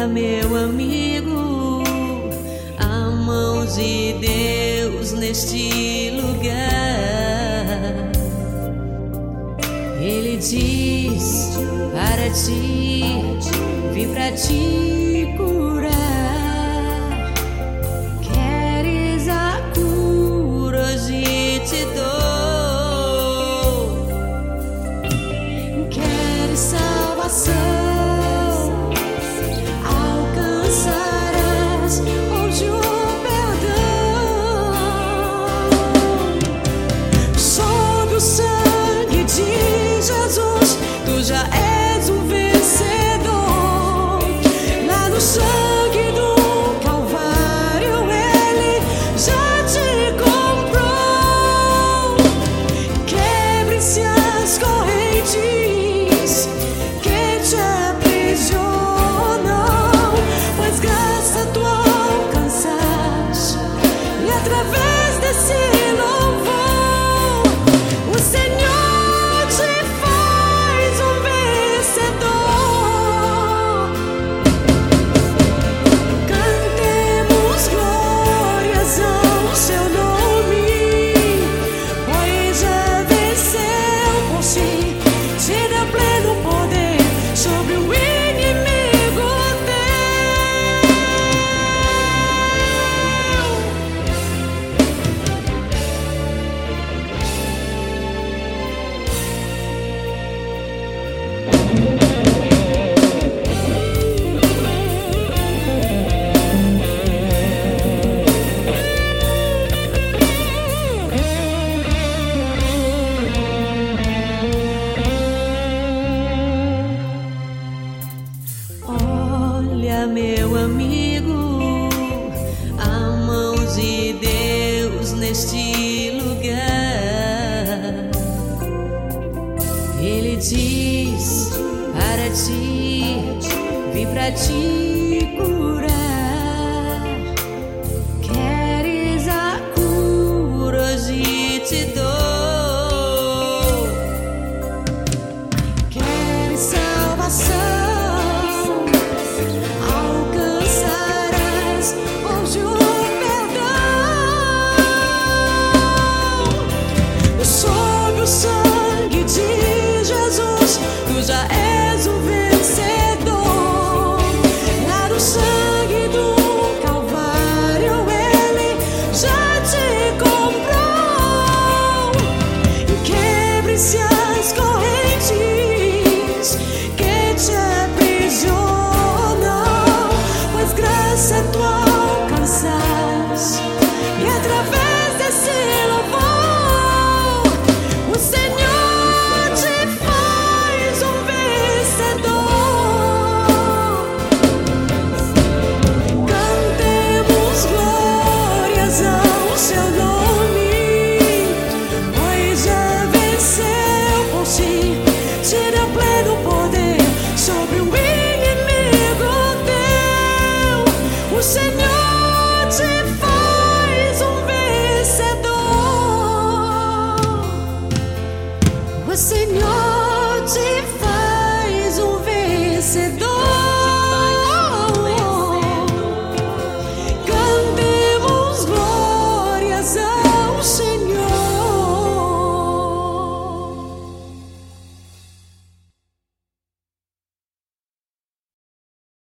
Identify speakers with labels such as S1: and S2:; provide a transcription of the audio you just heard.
S1: Olha, meu amigo, a mão de Deus neste lugar. Ele diz para ti, vim para te curar. Queres a cura, hoje te dou. Queres salvação, alcançarás hoje o perdão. Sob o sangue de Jesus, tu já és um vencedor. Lá no sangue do Calvário ele já te comprou. Quebre-se as correntes que te aprisionam, pois graça tu alcançaste, e através desse louvor o Senhor te faz um vencedor. Cantemos glórias ao seu nome, pois já venceu por si, te deu pleno poder sobre o inimigo teu. Olha, meu amigo, a mão de Deus neste lugar. Ele diz para ti, vim para te curar. Queres a cura, hoje te dou. Queres salvação, alcançarás hoje o perdão. Sob o sangue de Jesus, tu já és um vencedor. Lá no sangue do Calvário ele já te comprou. Quebre-se as correntes que te